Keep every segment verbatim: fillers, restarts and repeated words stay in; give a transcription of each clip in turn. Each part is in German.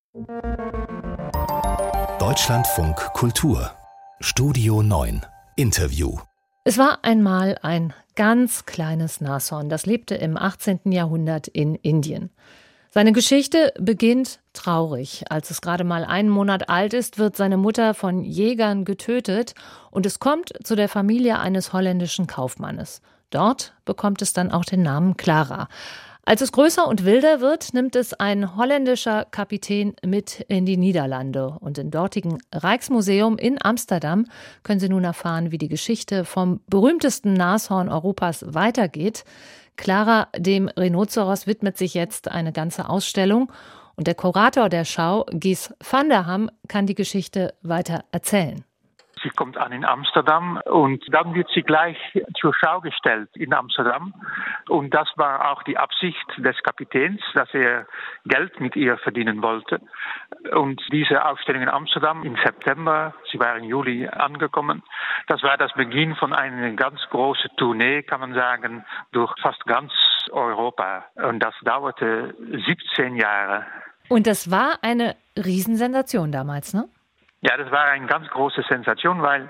Deutschlandfunk Kultur Studio neun Interview. Es war einmal ein ganz kleines Nashorn, das lebte im achtzehnten Jahrhundert in Indien. Seine Geschichte beginnt traurig. Als es gerade mal einen Monat alt ist, wird seine Mutter von Jägern getötet und es kommt zu der Familie eines holländischen Kaufmannes. Dort bekommt es dann auch den Namen Clara. Als es größer und wilder wird, nimmt es ein holländischer Kapitän mit in die Niederlande. Und im dortigen Rijksmuseum in Amsterdam können Sie nun erfahren, wie die Geschichte vom berühmtesten Nashorn Europas weitergeht. Clara, dem Rhinoceros, widmet sich jetzt eine ganze Ausstellung. Und der Kurator der Schau, Gies van der Ham, kann die Geschichte weiter erzählen. Sie kommt an in Amsterdam und dann wird sie gleich zur Schau gestellt in Amsterdam. Und das war auch die Absicht des Kapitäns, dass er Geld mit ihr verdienen wollte. Und diese Ausstellung in Amsterdam im September, sie war im Juli angekommen, das war das Beginn von einer ganz großen Tournee, kann man sagen, durch fast ganz Europa. Und das dauerte siebzehn Jahre. Und das war eine Riesensensation damals, ne? Ja, das war eine ganz große Sensation, weil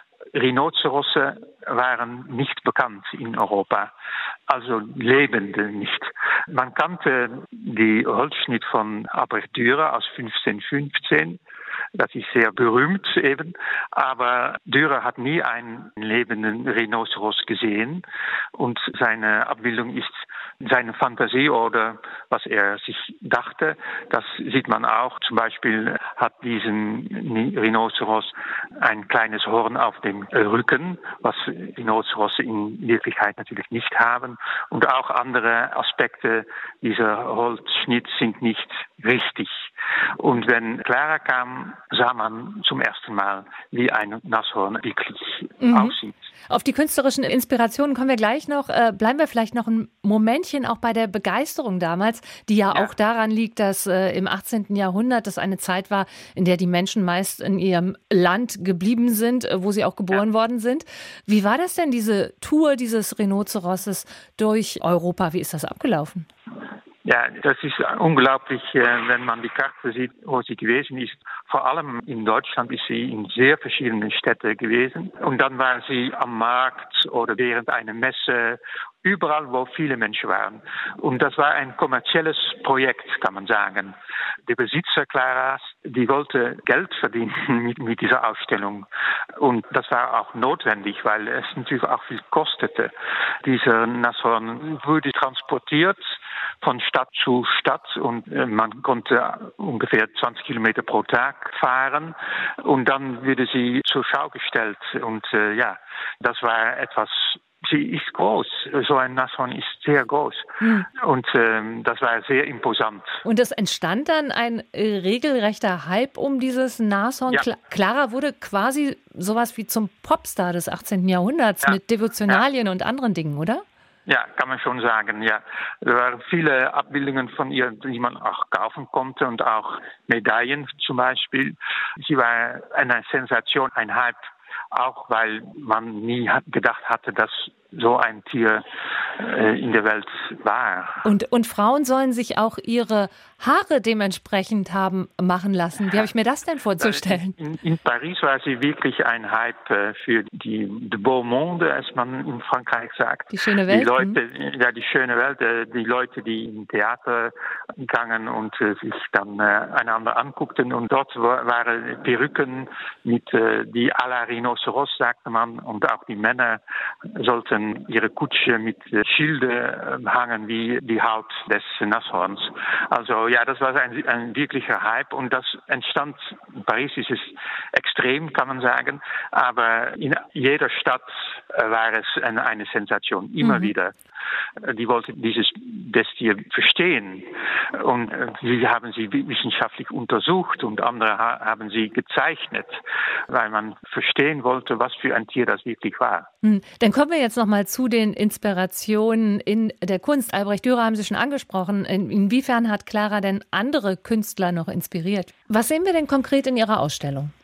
Rhinozerosse waren nicht bekannt in Europa, also Lebende nicht. Man kannte die Holzschnitt von Albrecht Dürer aus fünfzehnhundertfünfzehn, das ist sehr berühmt eben, aber Dürer hat nie einen lebenden Rhinoceros gesehen und seine Abbildung ist seine Fantasie oder was er sich dachte, das sieht man auch. Zum Beispiel hat diesen Rhinoceros ein kleines Horn auf dem Rücken, was Rhinocerosse in Wirklichkeit natürlich nicht haben. Und auch andere Aspekte dieser Holzschnitt sind nicht richtig. Und wenn Clara kam, sah man zum ersten Mal, wie ein Nashorn wirklich mhm. aussieht. Auf die künstlerischen Inspirationen kommen wir gleich noch. Äh, bleiben wir vielleicht noch ein Momentchen auch bei der Begeisterung damals, die ja, ja. auch daran liegt, dass äh, im achtzehnten Jahrhundert das eine Zeit war, in der die Menschen meist in ihrem Land geblieben sind, äh, wo sie auch geboren ja. worden sind. Wie war das denn, diese Tour dieses Rhinoceroses durch Europa? Wie ist das abgelaufen? Ja, das ist unglaublich, wenn man die Karte sieht, wo sie gewesen ist. Vor allem in Deutschland ist sie in sehr verschiedenen Städten gewesen. Und dann war sie am Markt oder während einer Messe, überall, wo viele Menschen waren. Und das war ein kommerzielles Projekt, kann man sagen. Der Besitzer Claras, die wollte Geld verdienen mit, mit dieser Ausstellung. Und das war auch notwendig, weil es natürlich auch viel kostete. Dieser Nashorn wurde transportiert von Stadt zu Stadt und man konnte ungefähr zwanzig Kilometer pro Tag fahren und dann wurde sie zur Schau gestellt und äh, ja, das war etwas. Sie ist groß, so ein Nashorn ist sehr groß hm. und ähm, das war sehr imposant. Und es entstand dann ein äh, regelrechter Hype um dieses Nashorn. Ja. Clara wurde quasi sowas wie zum Popstar des achtzehnten Jahrhunderts ja. mit Devotionalien ja. und anderen Dingen, oder? Ja, kann man schon sagen, ja. Es waren viele Abbildungen von ihr, die man auch kaufen konnte und auch Medaillen zum Beispiel. Sie war eine Sensation, ein Hype, auch weil man nie gedacht hatte, dass so ein Tier äh, in der Welt war. Und, und Frauen sollen sich auch ihre Haare dementsprechend haben machen lassen. Wie habe ich mir das denn vorzustellen? In, in Paris war sie wirklich ein Hype äh, für die de beau monde, als man in Frankreich sagt. Die schöne Welt. Die Leute, ja, die schöne Welt, äh, die Leute, die im Theater gingen und äh, sich dann äh, einander anguckten. Und dort war, waren Perücken mit, äh, die à la Rhinoceros, sagte man. Und auch die Männer sollten ihre Kutsche mit Schilde hangen wie die Haut des Nashorns. Also ja, das war ein, ein wirklicher Hype und das entstand, in Paris ist es extrem, kann man sagen, aber in jeder Stadt war es eine, eine Sensation, immer mhm. wieder. Die wollten dieses das Tier verstehen und sie haben sie wissenschaftlich untersucht und andere haben sie gezeichnet, weil man verstehen wollte, was für ein Tier das wirklich war. Dann kommen wir jetzt noch mal zu den Inspirationen in der Kunst. Albrecht Dürer haben Sie schon angesprochen. Inwiefern hat Clara denn andere Künstler noch inspiriert? Was sehen wir denn konkret in Ihrer Ausstellung?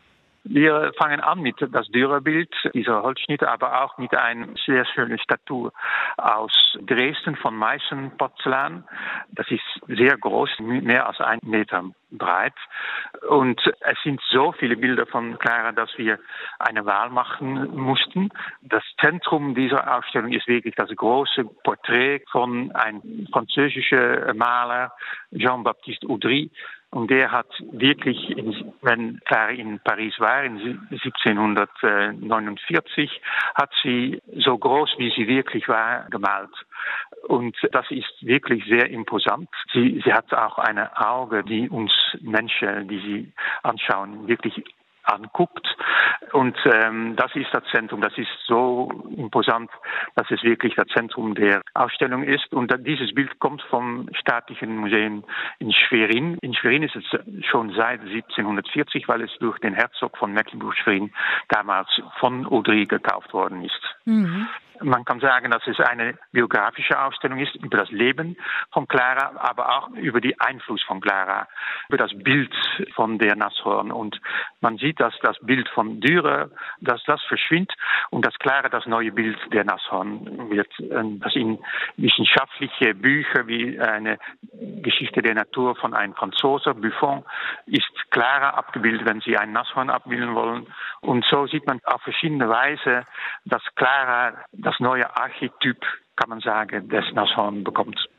Wir fangen an mit das Dürerbild dieser Holzschnitte, aber auch mit einer sehr schönen Statue aus Dresden von Meissen-Porzellan. Das ist sehr groß, mehr als ein Meter breit. Und es sind so viele Bilder von Clara, dass wir eine Wahl machen mussten. Das Zentrum dieser Ausstellung ist wirklich das große Porträt von einem französischen Maler, Jean-Baptiste Audry. Und der hat wirklich, wenn Clara in Paris war, in siebzehnhundertneunundvierzig, hat sie so groß, wie sie wirklich war, gemalt. Und das ist wirklich sehr imposant. Sie, sie hat auch eine Auge, die uns Menschen, die sie anschauen, wirklich anguckt. Und ähm, das ist das Zentrum. Das ist so imposant, dass es wirklich das Zentrum der Ausstellung ist. Und dieses Bild kommt vom Staatlichen Museum in Schwerin. In Schwerin ist es schon seit siebzehnhundertvierzig, weil es durch den Herzog von Mecklenburg-Schwerin damals von Audry gekauft worden ist. Mhm. Man kann sagen, dass es eine biografische Ausstellung ist über das Leben von Clara, aber auch über den Einfluss von Clara, über das Bild von der Nashorn. Und man sieht, dass das Bild von Dürer, dass das verschwindet und dass Clara das neue Bild der Nashorn wird. Das in wissenschaftliche Bücher wie eine Geschichte der Natur von einem Franzosen, Buffon, ist Clara abgebildet, wenn Sie ein Nashorn abbilden wollen. Und so sieht man auf verschiedene Weise, dass Clara das neue Archetyp, kann man sagen, des Nashorn bekommt.